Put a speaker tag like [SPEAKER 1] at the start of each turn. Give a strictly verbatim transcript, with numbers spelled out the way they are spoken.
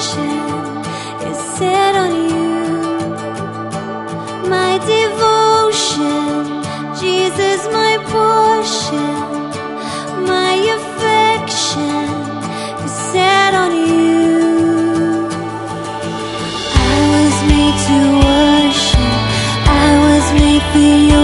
[SPEAKER 1] affection is set on you. My devotion, Jesus, my portion. My affection is set on you. I was made to worship, I was made for your